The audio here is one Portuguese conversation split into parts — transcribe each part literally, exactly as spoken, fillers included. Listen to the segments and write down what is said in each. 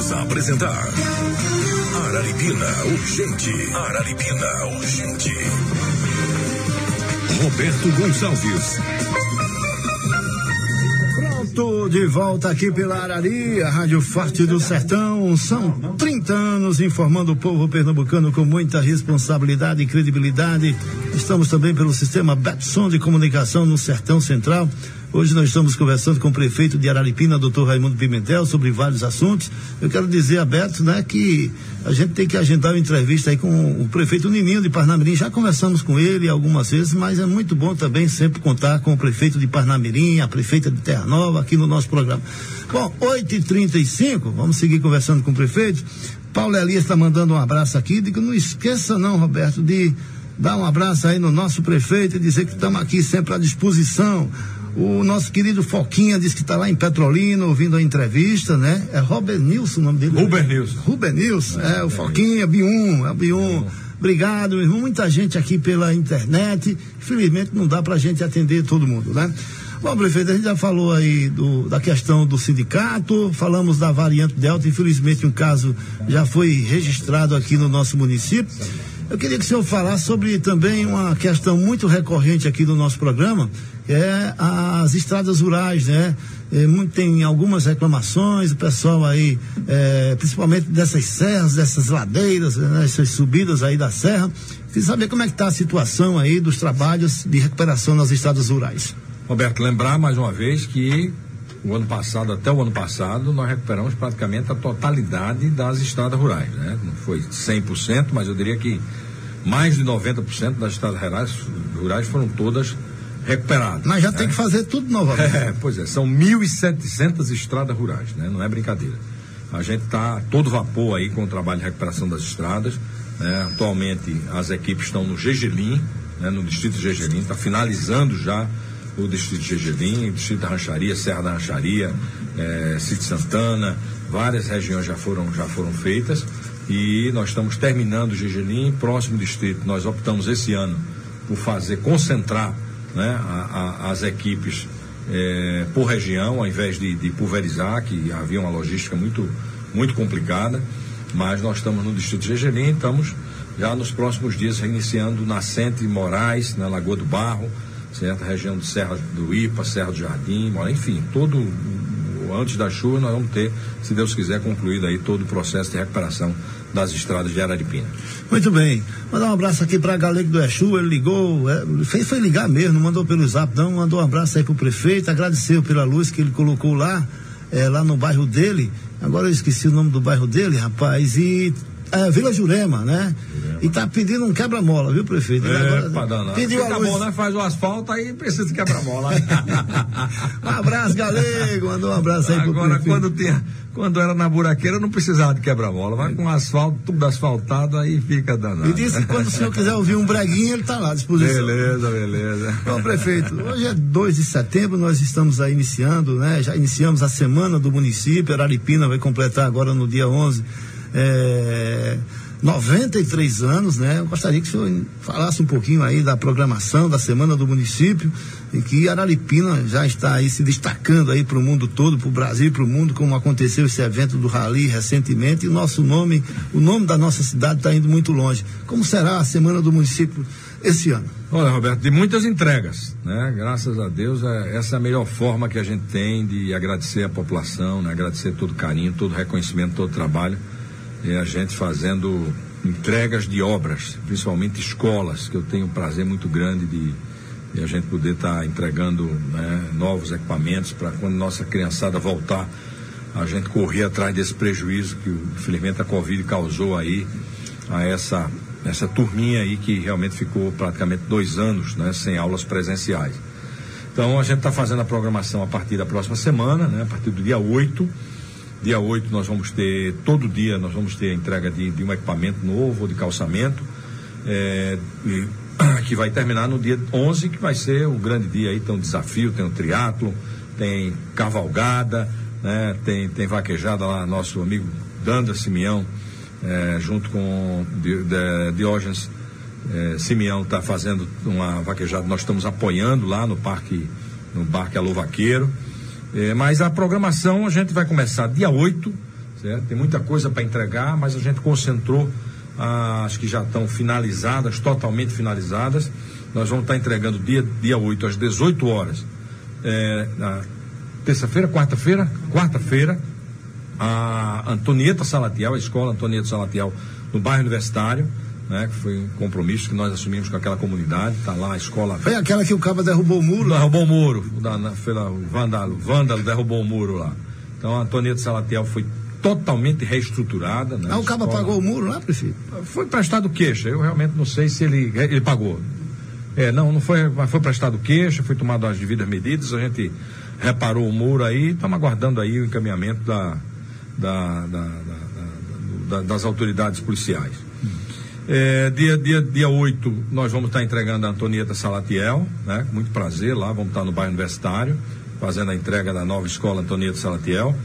Voltamos a apresentar Araripina Urgente. Araripina Urgente. Roberto Gonçalves. Pronto, de volta aqui pela Arari, a Rádio Forte do Sertão. São trinta anos informando o povo pernambucano com muita responsabilidade e credibilidade. Estamos também pelo sistema Betson de comunicação no Sertão Central. Hoje nós estamos conversando com o prefeito de Araripina, doutor Raimundo Pimentel, sobre vários assuntos. Eu quero dizer a Beto, né, que a gente tem que agendar uma entrevista aí com o prefeito Nininho de Parnamirim. Já conversamos com ele algumas vezes, mas é muito bom também sempre contar com o prefeito de Parnamirim, a prefeita de Terra Nova, aqui no nosso programa. Bom, oito e trinta e cinco, vamos seguir conversando com o prefeito. Paulo Elias está mandando um abraço aqui. Digo, não esqueça não, Roberto, de dar um abraço aí no nosso prefeito e dizer que estamos aqui sempre à disposição. O nosso querido Foquinha disse que está lá em Petrolina ouvindo a entrevista, né? É Robert Nilson o nome dele? Ruben Nilson. Ruben Nilson, é, é o Foquinha, Bium, é o Bium. Obrigado, meu irmão. Muita gente aqui pela internet. Infelizmente não dá pra gente atender todo mundo, né? Bom, prefeito, a gente já falou aí do, da questão do sindicato, falamos da variante Delta, infelizmente um caso já foi registrado aqui no nosso município. Eu queria que o senhor falasse sobre também uma questão muito recorrente aqui do nosso programa, que é as estradas rurais, né? É, muito, tem algumas reclamações, o pessoal aí, é, principalmente dessas serras, dessas ladeiras, né, essas subidas aí da serra. Queria saber como é que está a situação aí dos trabalhos de recuperação nas estradas rurais. Roberto, lembrar mais uma vez que o ano passado, até o ano passado, nós recuperamos praticamente a totalidade das estradas rurais, né? Não foi cem por cento, mas eu diria que mais de noventa por cento das estradas rurais, rurais foram todas recuperadas. Mas já né? tem que fazer tudo novamente. É, pois é, são mil e setecentas estradas rurais, né? Não é brincadeira. A gente está todo vapor aí com o trabalho de recuperação das estradas, né? Atualmente as equipes estão no Gegelim, né? No distrito de Gegelim, está finalizando já o distrito de Gegelim, o distrito da Rancharia, Serra da Rancharia, é, Sítio Santana, várias regiões já foram, já foram feitas e nós estamos terminando o Gegelim. Próximo distrito, nós optamos esse ano por fazer, concentrar, né, a, a, as equipes é, por região, ao invés de, de pulverizar, que havia uma logística muito, muito complicada, mas nós estamos no distrito de Gegelim, estamos já nos próximos dias reiniciando Nascente Moraes, na Lagoa do Barro, certa região de Serra do Ipa, Serra do Jardim, enfim, todo antes da chuva nós vamos ter, se Deus quiser, concluído aí todo o processo de recuperação das estradas de Araripina. Muito bem, mandar um abraço aqui para Galego do Exu, ele ligou, é, fez, foi ligar mesmo, não mandou pelo zap não, mandou um abraço aí pro prefeito, agradeceu pela luz que ele colocou lá, é, lá no bairro dele, agora eu esqueci o nome do bairro dele, rapaz, e É, Vila Jurema, né? Jurema. E tá pedindo um quebra-mola, viu, prefeito? É, agora, pra danar. Pediu a luz. Bom, né? Faz o asfalto, aí precisa de quebra-mola. Um abraço, Galego, mandou um abraço aí pro agora, prefeito. Quando tinha, quando era na buraqueira, não precisava de quebra-mola, vai com asfalto, tudo asfaltado, aí fica danado. E disse que quando o senhor quiser ouvir um breguinho, ele tá lá à disposição. Beleza, beleza. Bom, prefeito, hoje é dois de setembro, nós estamos aí iniciando, né? Já iniciamos a semana do município, Araripina vai completar agora no dia onze, é... noventa e três anos, né? Eu gostaria que o senhor falasse um pouquinho aí da programação da Semana do Município, e que Araripina já está aí se destacando aí para o mundo todo, para o Brasil e para o mundo, como aconteceu esse evento do Rally recentemente, e o nosso nome, o nome da nossa cidade está indo muito longe. Como será a Semana do Município esse ano? Olha, Roberto, de muitas entregas, né? Graças a Deus, é, essa é a melhor forma que a gente tem de agradecer a população, né? Agradecer todo o carinho, todo o reconhecimento, todo o trabalho. É a gente fazendo entregas de obras, principalmente escolas, que eu tenho um prazer muito grande de, de a gente poder estar tá entregando, né, novos equipamentos para quando nossa criançada voltar, a gente correr atrás desse prejuízo que infelizmente a Covid causou aí a essa, essa turminha aí que realmente ficou praticamente dois anos, né, sem aulas presenciais. Então a gente está fazendo a programação a partir da próxima semana, né, a partir do dia oito. Dia oito nós vamos ter, todo dia nós vamos ter a entrega de, de um equipamento novo, de calçamento, é, e, que vai terminar no dia onze, que vai ser o grande dia aí, tem um desafio, tem um triatlo, tem cavalgada, né, tem, tem vaquejada lá, nosso amigo Dandra Simeão, é, junto com Di, de, Diógenes é, Simeão está fazendo uma vaquejada, nós estamos apoiando lá no parque, no Parque Alô Vaqueiro. É, mas a programação a gente vai começar dia oito, certo? Tem muita coisa para entregar, mas a gente concentrou ah, as que já estão finalizadas, totalmente finalizadas. Nós vamos estar entregando dia, dia oito às dezoito horas, é, na terça-feira, quarta-feira, quarta-feira, a Antonieta Salatiel, a escola Antonieta Salatiel, no bairro Universitário, né, que foi um compromisso que nós assumimos com aquela comunidade. Está lá a escola. Foi aquela que o cabo derrubou o muro? Derrubou o muro, da, na, foi lá, o vândalo, vândalo derrubou o muro lá. Então a Antonieta Salatiel foi totalmente reestruturada. Né, ah, o cabo apagou o muro lá, prefeito? Foi prestado queixa, eu realmente não sei se ele, ele pagou. É, não, não foi, mas foi prestado queixa, foi tomado as devidas medidas, a gente reparou o muro aí, estamos aguardando aí o encaminhamento da, da, da, da, da, das autoridades policiais. Hum. É, dia, dia, dia oito, nós vamos estar entregando a Antonieta Salatiel, né? Com muito prazer, lá vamos estar no bairro Universitário, fazendo a entrega da nova escola Antonieta Salatiel.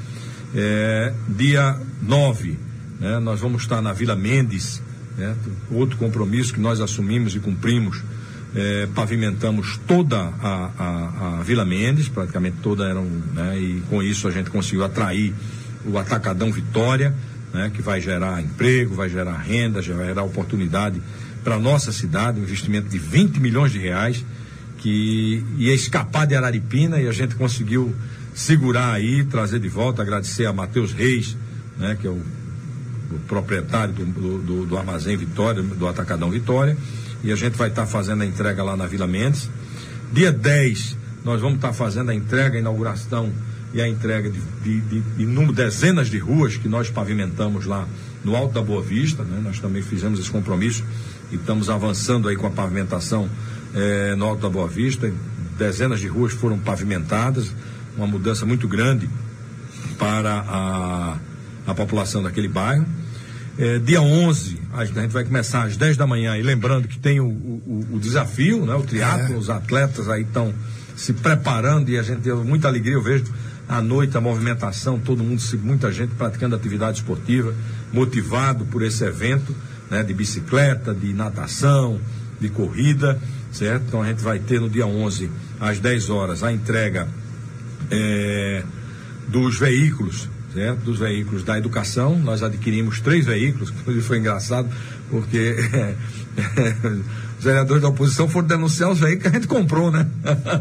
É, dia nove, né? Nós vamos estar na Vila Mendes, né? Outro compromisso que nós assumimos e cumprimos. É, pavimentamos toda a, a, a Vila Mendes, praticamente toda eram, né, e com isso a gente conseguiu atrair o Atacadão Vitória, né, que vai gerar emprego, vai gerar renda, vai gerar oportunidade para a nossa cidade, um investimento de vinte milhões de reais, que ia escapar de Araripina, e a gente conseguiu segurar aí, trazer de volta, agradecer a Matheus Reis, né, que é o, o proprietário do, do, do Armazém Vitória, do Atacadão Vitória. E a gente vai estar tá fazendo a entrega lá na Vila Mendes. Dia dez, nós vamos estar tá fazendo a entrega, a inauguração e a entrega de, de, de, de número, dezenas de ruas que nós pavimentamos lá no Alto da Boa Vista, né? Nós também fizemos esse compromisso e estamos avançando aí com a pavimentação eh, no Alto da Boa Vista. Dezenas de ruas foram pavimentadas, uma mudança muito grande para a, a população daquele bairro. É, dia onze, a gente vai começar às dez da manhã, e lembrando que tem o, o, o desafio, né? O triatlo, é. Os atletas aí estão se preparando, e a gente tem muita alegria. Eu vejo à noite a movimentação, todo mundo, muita gente praticando atividade esportiva, motivado por esse evento, né? De bicicleta, de natação, de corrida, certo? Então a gente vai ter no dia onze, às dez horas, a entrega é, dos veículos, certo? Dos veículos da educação. Nós adquirimos três veículos, que foi engraçado, porque é, é, os vereadores da oposição foram denunciar os veículos que a gente comprou, né?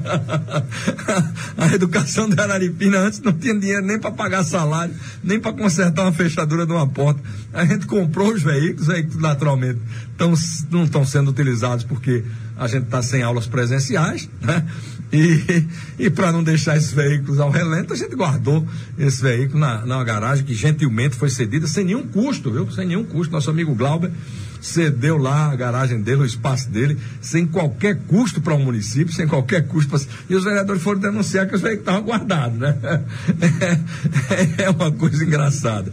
A educação da Araripina antes não tinha dinheiro nem para pagar salário, nem para consertar uma fechadura de uma porta. A gente comprou os veículos, os veículos naturalmente tão, não estão sendo utilizados porque a gente está sem aulas presenciais, né? E, e para não deixar esses veículos ao relento, a gente guardou esse veículo na, na garagem, que gentilmente foi cedida sem nenhum custo, viu? Sem nenhum custo. Nosso amigo Glauber cedeu lá a garagem dele, o espaço dele, sem qualquer custo para o município, sem qualquer custo pra... E os vereadores foram denunciar que os veículos estavam guardados, né? É, é uma coisa engraçada.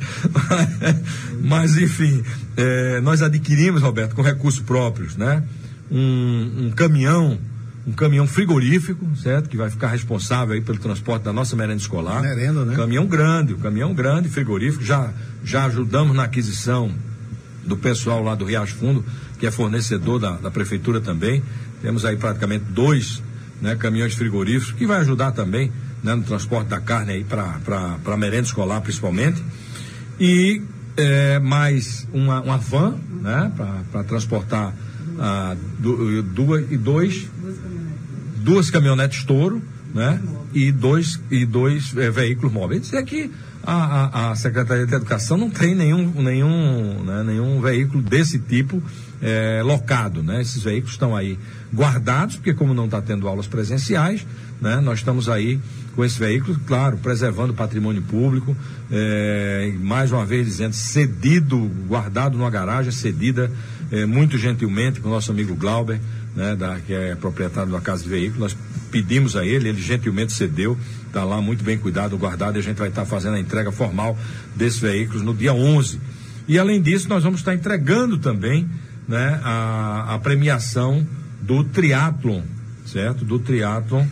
Mas, enfim, é, nós adquirimos, Roberto, com recursos próprios, né? Um, um caminhão um caminhão frigorífico, certo? Que vai ficar responsável aí pelo transporte da nossa merenda escolar. Merenda, né? Caminhão grande, um caminhão grande, frigorífico. Já, já ajudamos na aquisição do pessoal lá do Riacho Fundo, que é fornecedor da, da prefeitura também. Temos aí praticamente dois, né, caminhões frigoríficos, que vai ajudar também, né, no transporte da carne aí para a merenda escolar, principalmente. E é, mais uma, uma van, né, para transportar ah, du, duas e dois. Duas caminhonetes Toro, né? E dois, e dois é, veículos móveis. Isso é que a, a, a Secretaria de Educação não tem nenhum, nenhum, né, nenhum veículo desse tipo é, locado, né? Esses veículos estão aí guardados, porque como não está tendo aulas presenciais, né? Nós estamos aí com esse veículo, claro, preservando o patrimônio público, é, mais uma vez dizendo, cedido, guardado numa garagem, cedida é, muito gentilmente para o nosso amigo Glauber, né, da, que é proprietário da casa de veículos. Nós pedimos a ele, ele gentilmente cedeu, está lá muito bem cuidado, guardado, e a gente vai estar tá fazendo a entrega formal desses veículos no dia onze. E além disso, nós vamos estar tá entregando também, né, a, a premiação do triatlon, certo? Do triatlon,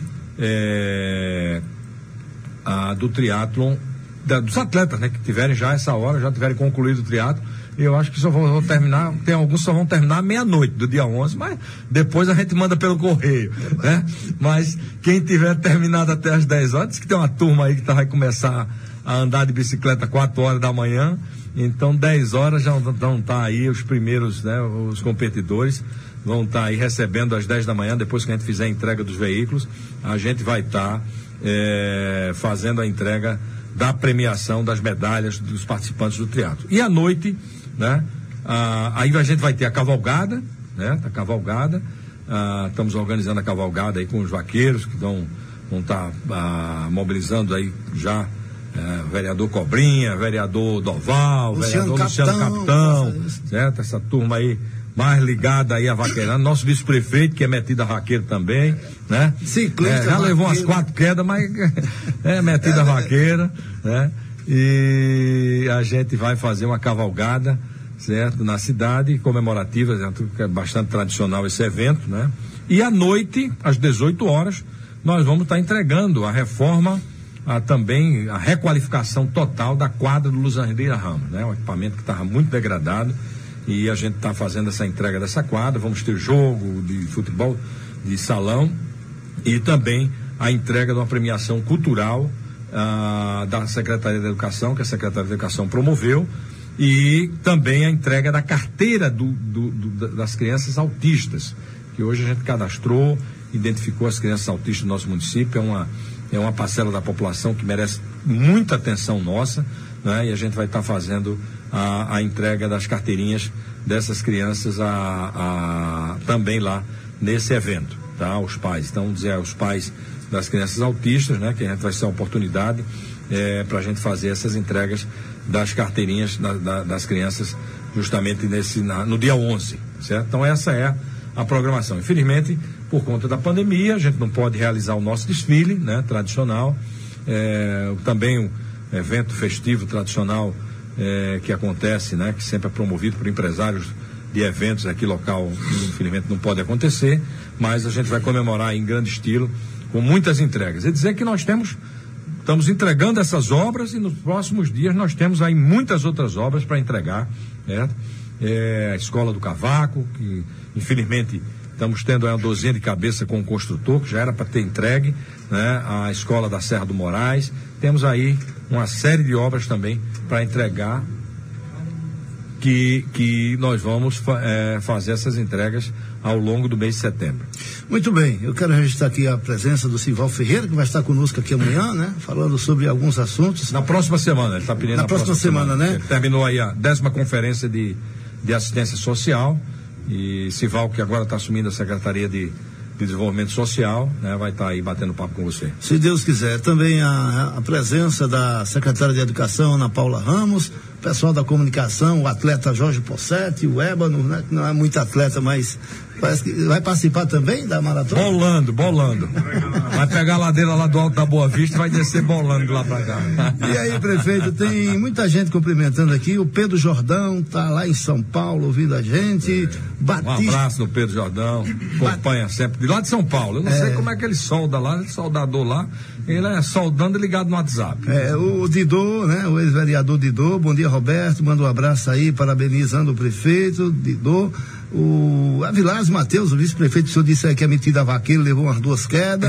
é, a, do triatlon, da, dos atletas, né, que tiverem já essa hora, já tiverem concluído o triatlon. Eu acho que só vão, vão terminar, tem alguns que só vão terminar meia-noite do dia onze, mas depois a gente manda pelo correio, né? Mas quem tiver terminado até as dez horas, diz que tem uma turma aí que tá, vai começar a andar de bicicleta quatro horas da manhã. Então, dez horas já vão estar aí os primeiros, né, os competidores vão estar aí recebendo às dez da manhã, depois que a gente fizer a entrega dos veículos, a gente vai estar é, fazendo a entrega da premiação das medalhas dos participantes do triatlo. E à noite, né, ah, aí a gente vai ter a cavalgada, né, a cavalgada, ah, estamos organizando a cavalgada aí com os vaqueiros que vão vão estar ah, mobilizando aí já É, vereador Cobrinha, vereador Doval, Luciano vereador Luciano Capitão, Capitão, certo? Essa turma aí mais ligada aí a vaqueirando, nosso vice-prefeito que é metido a vaqueiro também, né? Ciclista, é, já vaqueiro. Levou umas quatro quedas, mas é metido a vaqueira, né? E a gente vai fazer uma cavalgada, certo? Na cidade, comemorativa, certo? Que é bastante tradicional esse evento, né? E à noite, às dezoito horas, nós vamos estar entregando a reforma, a, também a requalificação total da quadra do Luz Henrique Ramos, né? Um equipamento que estava muito degradado e a gente está fazendo essa entrega dessa quadra. Vamos ter jogo de futebol de salão e também a entrega de uma premiação cultural ah, da Secretaria da Educação, que a Secretaria da Educação promoveu, e também a entrega da carteira do, do, do, das crianças autistas, que hoje a gente cadastrou, identificou as crianças autistas do nosso município. É uma É uma parcela da população que merece muita atenção nossa, né? E a gente vai estar tá fazendo a, a entrega das carteirinhas dessas crianças a, a, também lá nesse evento, tá? Os pais, então dizer aos pais das crianças autistas, né? Que a gente vai ter a oportunidade é, para a gente fazer essas entregas das carteirinhas da, da, das crianças justamente nesse, na, no dia onze, certo? Então essa é a programação. Infelizmente, por conta da pandemia, a gente não pode realizar o nosso desfile, né, tradicional, é, também um evento festivo tradicional é, que acontece, né, que sempre é promovido por empresários de eventos aqui local, infelizmente não pode acontecer, mas a gente vai comemorar em grande estilo, com muitas entregas. E dizer que nós temos, estamos entregando essas obras e nos próximos dias nós temos aí muitas outras obras para entregar, né? É, a Escola do Cavaco, que infelizmente estamos tendo uma dorzinha de cabeça com o construtor, que já era para ter entregue, né? A Escola da Serra do Moraes. Temos aí uma série de obras também para entregar, que, que nós vamos é, fazer essas entregas ao longo do mês de setembro. Muito bem, eu quero registrar aqui a presença do Sival Ferreira, que vai estar conosco aqui amanhã, né? Falando sobre alguns assuntos. Na próxima semana, ele está pedindo. Na, na próxima, próxima semana, semana, né? Ele terminou aí a décima conferência de, de assistência social, e Sival, que agora está assumindo a Secretaria de, de Desenvolvimento Social, né? Vai estar tá aí batendo papo com você. Se Deus quiser. Também a, a presença da Secretária de Educação, Ana Paula Ramos, o pessoal da comunicação, o atleta Jorge Possetti, o Ébano, né? Não é muito atleta, mas parece que vai participar também da maratona? Bolando, bolando. Vai pegar a ladeira lá do Alto da Boa Vista e vai descer bolando lá pra cá. E aí, prefeito, tem muita gente cumprimentando aqui. O Pedro Jordão tá lá em São Paulo ouvindo a gente. É. Batista... Um abraço do Pedro Jordão, acompanha sempre, de lá de São Paulo. Eu não é. sei como é que ele solda lá, ele soldador lá, ele é soldando ligado no WhatsApp. É, o Didô, né, o ex-vereador Didô, bom dia, Roberto, manda um abraço aí, parabenizando o prefeito, Didô. O Avilás Matheus, o vice-prefeito, o senhor disse aí que é metido a vaqueiro, levou umas duas quedas.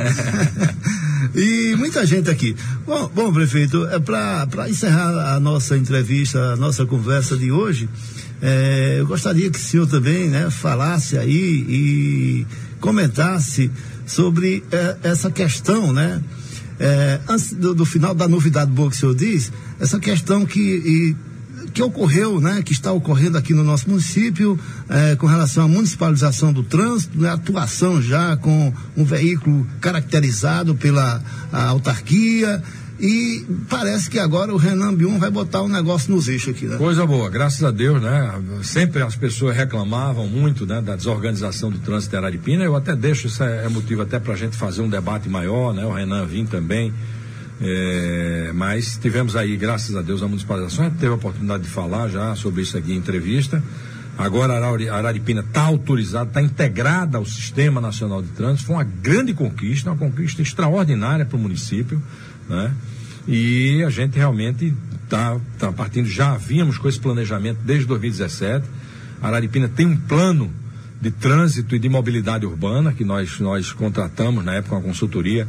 E muita gente aqui. Bom, bom prefeito, é para encerrar a nossa entrevista, a nossa conversa de hoje, é, eu gostaria que o senhor também, né, falasse aí e comentasse sobre é, essa questão, né? É, antes do, do final da novidade boa que o senhor diz, essa questão que, e, que ocorreu, né? Que está ocorrendo aqui no nosso município, é, com relação à municipalização do trânsito, né, atuação já com um veículo caracterizado pela a autarquia. E parece que agora o Renan Bion vai botar um negócio nos eixos aqui, né? Coisa boa, graças a Deus, né? Sempre as pessoas reclamavam muito, né, da desorganização do trânsito em Araripina. Eu até deixo, isso é, é motivo até pra gente fazer um debate maior, né? O Renan vim também, é, mas tivemos aí, graças a Deus, a municipalização. A gente teve a oportunidade de falar já sobre isso aqui em entrevista. Agora a Araripina está autorizada, está integrada ao Sistema Nacional de Trânsito. Foi uma grande conquista, uma conquista extraordinária para o município, né? E a gente realmente está tá partindo, já havíamos com esse planejamento desde dois mil e dezessete. A Araripina tem um plano de trânsito e de mobilidade urbana que nós, nós contratamos na época uma consultoria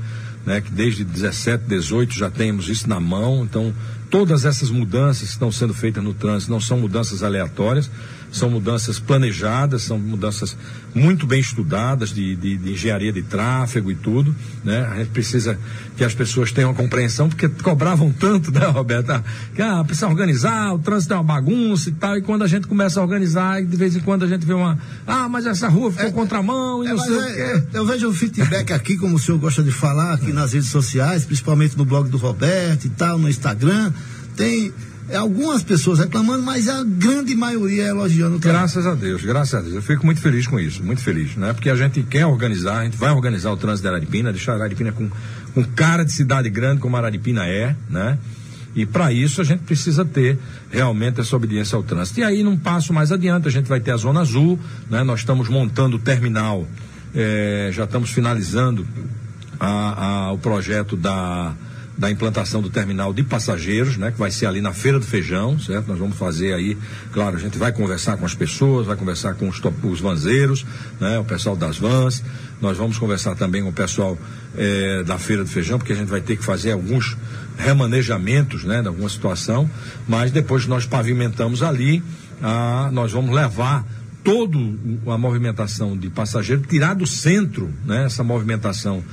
né, que desde dezessete, dezoito já temos isso na mão. Então, todas essas mudanças que estão sendo feitas no trânsito não são mudanças aleatórias, são mudanças planejadas, são mudanças muito bem estudadas de, de, de engenharia de tráfego e tudo, né? A gente precisa que as pessoas tenham a compreensão, porque cobravam tanto, né, Roberto? Que ah, precisa organizar, o trânsito é uma bagunça e tal, e quando a gente começa a organizar, e de vez em quando a gente vê uma, ah, mas essa rua ficou é, contramão e é, não sei é, o quê. Eu vejo um feedback aqui, como o senhor gosta de falar, aqui nas redes sociais, principalmente no blog do Roberto e tal, no Instagram, tem algumas pessoas reclamando, mas a grande maioria elogiando o trabalho. Graças a Deus, graças a Deus. Eu fico muito feliz com isso, muito feliz, né? Porque a gente quer organizar, a gente vai organizar o trânsito da Araripina, deixar a Araripina com, com cara de cidade grande como a Araripina é, né? E para isso a gente precisa ter realmente essa obediência ao trânsito. E aí, num passo mais adiante, a gente vai ter a Zona Azul, né? Nós estamos montando o terminal, eh, já estamos finalizando a, a, o projeto da da implantação do terminal de passageiros, né, que vai ser ali na Feira do Feijão, certo? Nós vamos fazer aí, claro, a gente vai conversar com as pessoas, vai conversar com os, os vanzeiros, né, o pessoal das vans, nós vamos conversar também com o pessoal eh, da Feira do Feijão, porque a gente vai ter que fazer alguns remanejamentos, né, de alguma situação, mas depois que nós pavimentamos ali, ah, nós vamos levar toda a movimentação de passageiros, tirar do centro, né, essa movimentação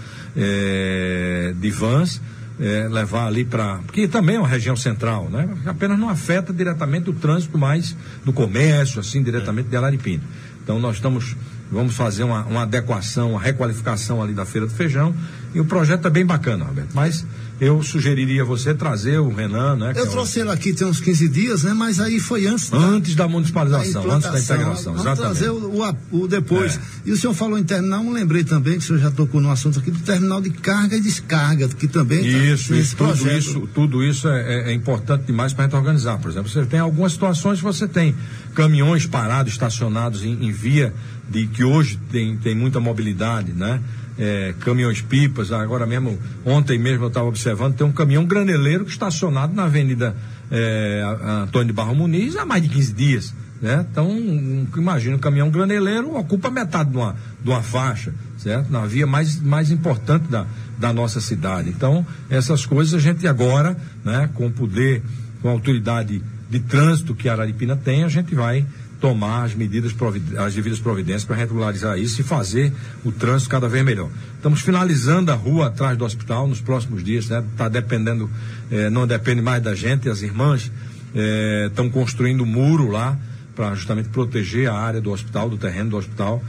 eh, de vans, É, levar ali para, porque também é uma região central, né? Apenas não afeta diretamente o trânsito, mais do comércio, assim, diretamente de Araripina. Então nós estamos, vamos fazer uma, uma adequação, uma requalificação ali da Feira do Feijão, e o projeto é bem bacana, Roberto, mas eu sugeriria você trazer o Renan, né? Eu trouxe é o... ele aqui tem uns quinze dias, né? Mas aí foi antes da... Antes da municipalização, da antes da integração, vamos exatamente. trazer o, o, o depois. É. E o senhor falou em terminal, eu lembrei também, que o senhor já tocou no assunto aqui, do terminal de carga e descarga, que também isso, tá isso, tudo projeto. isso, tudo isso é, é, é importante demais para a gente organizar. Por exemplo, você tem algumas situações que você tem caminhões parados, estacionados em, em via, de que hoje tem, tem muita mobilidade, né? É, caminhões pipas, agora mesmo, ontem mesmo eu estava observando, tem um caminhão graneleiro estacionado na avenida é, Antônio de Barro Muniz há mais de quinze dias, né? Então, um, imagina, um caminhão graneleiro ocupa metade de uma, de uma faixa, certo? Na via mais, mais importante da, da nossa cidade. Então, essas coisas a gente agora, né, com o poder, com a autoridade de trânsito que a Araripina tem, a gente vai tomar as medidas, as devidas providências para regularizar isso e fazer o trânsito cada vez melhor. Estamos finalizando a rua atrás do hospital nos próximos dias, né? Tá dependendo, eh, não depende mais da gente, as irmãs estão eh, construindo um muro lá para justamente proteger a área do hospital, do terreno do hospital,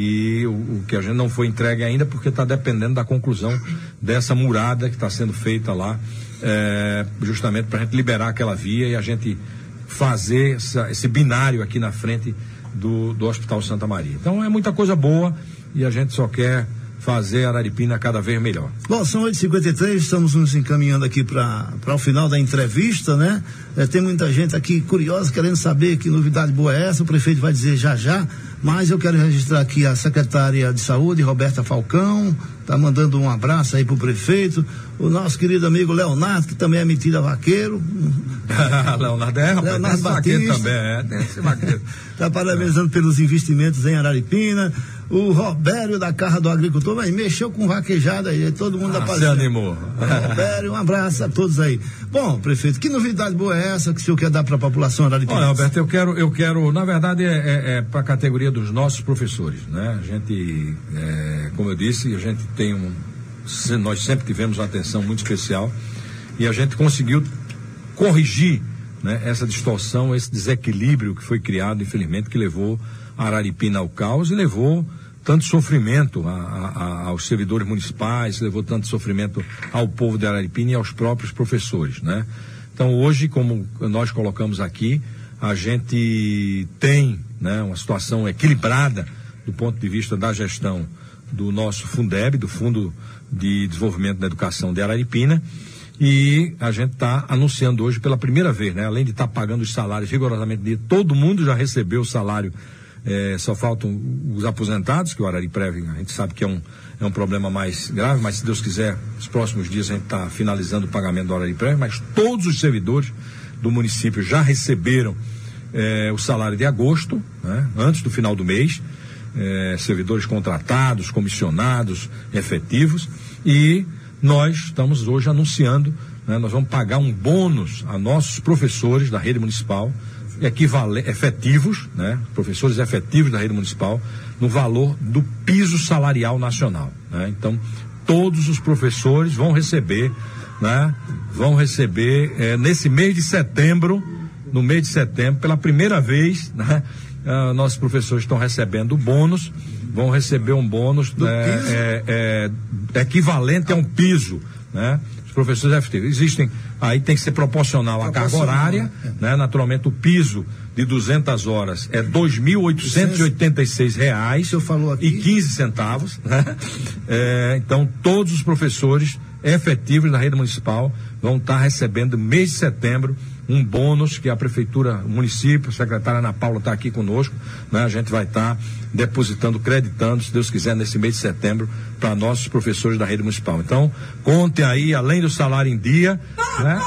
e o, o que a gente não foi entregue ainda porque está dependendo da conclusão dessa murada que está sendo feita lá, eh, justamente para a gente liberar aquela via e a gente fazer essa, esse binário aqui na frente do, do Hospital Santa Maria. Então é muita coisa boa e a gente só quer fazer a Araripina cada vez melhor. Bom, são oito e cinquenta e três, estamos nos encaminhando aqui para o final da entrevista, né? É, tem muita gente aqui curiosa, querendo saber que novidade boa é essa, o prefeito vai dizer já já, mas eu quero registrar aqui a secretária de saúde, Roberta Falcão, tá mandando um abraço aí pro prefeito, o nosso querido amigo Leonardo, que também é metido a vaqueiro. Leonardo é, rapaz, Leonardo Batista também, é, tem esse vaqueiro. Tá parabenizando é. pelos investimentos em Araripina. O Robério da Carra do Agricultor, mas mexeu com vaquejada aí, todo mundo ah, apareceu. Se animou. Robério, um abraço a todos aí. Bom, prefeito, que novidade boa é essa que o senhor quer dar para a população araripinense? Olha, Roberto, eu quero, eu quero, na verdade, é, é, é para a categoria dos nossos professores, né? A gente, é, como eu disse, a gente tem um, nós sempre tivemos uma atenção muito especial e a gente conseguiu corrigir, né, essa distorção, esse desequilíbrio que foi criado, infelizmente, que levou a Araripina ao caos e levou tanto sofrimento a, a, aos servidores municipais, levou tanto sofrimento ao povo de Araripina e aos próprios professores, né? Então hoje, como nós colocamos aqui, a gente tem, né, uma situação equilibrada do ponto de vista da gestão do nosso Fundeb, do Fundo de Desenvolvimento da Educação de Araripina, e a gente está anunciando hoje pela primeira vez, né? Além de estar tá pagando os salários rigorosamente, todo mundo já recebeu o salário. É, só faltam os aposentados, que o Arariprev, a gente sabe que é um, é um problema mais grave, mas se Deus quiser, nos próximos dias a gente está finalizando o pagamento do Arariprev, mas todos os servidores do município já receberam é, o salário de agosto, né, antes do final do mês, é, servidores contratados, comissionados, efetivos, e nós estamos hoje anunciando, né, nós vamos pagar um bônus a nossos professores da rede municipal, equivalente, efetivos, né, professores efetivos da rede municipal, no valor do piso salarial nacional, né? Então, todos os professores vão receber, né, vão receber eh, nesse mês de setembro, no mês de setembro, pela primeira vez, né, uh, nossos professores estão recebendo bônus, vão receber um bônus é, é, é, equivalente a um piso, né? Os professores efetivos. Existem, aí tem que ser proporcional à carga horária, é. né? Naturalmente o piso de duzentas horas é dois mil oitocentos e oitenta e seis reais e quinze centavos, né? É, então todos os professores efetivos da rede municipal vão estar recebendo no mês de setembro um bônus que a prefeitura, o município, a secretária Ana Paula está aqui conosco, né? A gente vai estar tá depositando, creditando, se Deus quiser, nesse mês de setembro para nossos professores da rede municipal. Então, contem aí, além do salário em dia, né?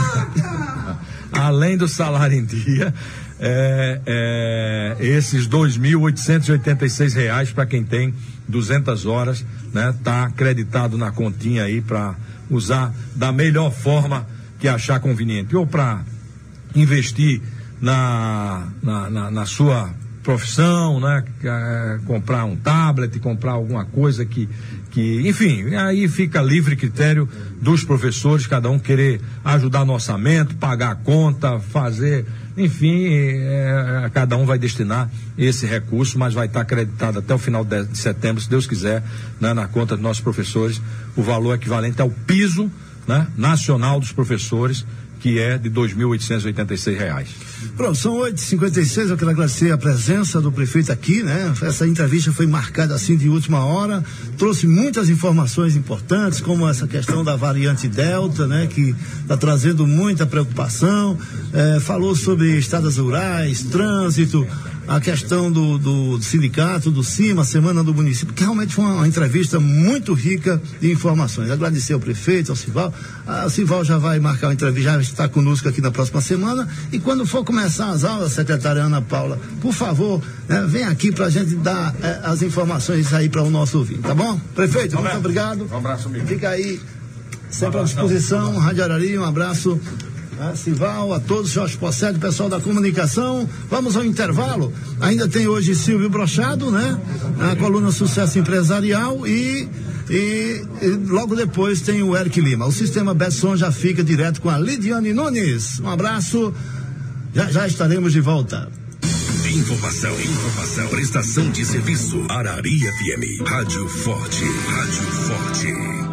Além do salário em dia, é, é, esses dois mil oitocentos e oitenta e seis reais para quem tem duzentas horas, né? Tá acreditado na continha aí para usar da melhor forma que achar conveniente, ou para investir na, na, na, na sua profissão, né? É, comprar um tablet, comprar alguma coisa que, que, enfim, aí fica livre critério dos professores, cada um querer ajudar no orçamento, pagar a conta, fazer, enfim, é, cada um vai destinar esse recurso, mas vai estar acreditado até o final de, de setembro, se Deus quiser, né, na conta dos nossos professores, o valor equivalente ao piso, né, nacional dos professores, que é de dois mil oitocentos e oitenta e seis reais. Pronto, são oito e cinquenta e seis, eu quero agradecer a presença do prefeito aqui, né? Essa entrevista foi marcada assim de última hora, trouxe muitas informações importantes, como essa questão da variante Delta, né? Que está trazendo muita preocupação, eh, falou sobre estradas rurais, trânsito, a questão do, do, do sindicato, do CIMA, Semana do Município, que realmente foi uma, uma entrevista muito rica de informações. Agradecer ao prefeito, ao Sival. A Sival já vai marcar uma entrevista, já está conosco aqui na próxima semana, e quando for começar as aulas, secretária Ana Paula, por favor, né, vem aqui para a gente dar eh, as informações aí para o nosso ouvinte, tá bom? Prefeito, muito obrigado. Um abraço, amigo. Fica aí sempre à disposição, Rádio Arari, um abraço. A Sival, a todos, Jorge Possetti, pessoal da comunicação. Vamos ao intervalo. Ainda tem hoje Silvio Brochado, né? A coluna Sucesso Empresarial e, e, e logo depois tem o Eric Lima. O Sistema Betson já fica direto com a Lidiane Nunes. Um abraço. Já, já estaremos de volta. Informação, informação, prestação de serviço. Arari F M. Rádio Forte. Rádio Forte.